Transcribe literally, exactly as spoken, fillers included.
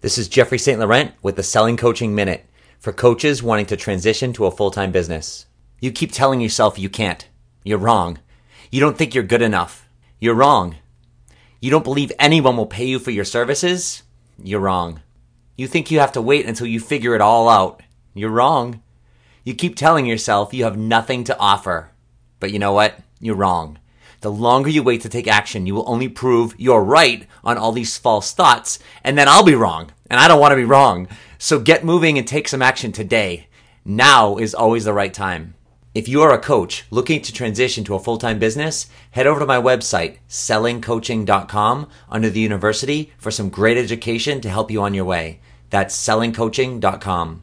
This is Jeffrey Saint Laurent with the Selling Coaching Minute for coaches wanting to transition to a full-time business. You keep telling yourself you can't. You're wrong. You don't think you're good enough. You're wrong. You don't believe anyone will pay you for your services. You're wrong. You think you have to wait until you figure it all out. You're wrong. You keep telling yourself you have nothing to offer. But you know what? You're wrong. The longer you wait to take action, you will only prove you're right on all these false thoughts, and then I'll be wrong, and I don't want to be wrong. So get moving and take some action today. Now is always the right time. If you are a coach looking to transition to a full-time business, head over to my website, selling coaching dot com, under the university for some great education to help you on your way. That's selling coaching dot com.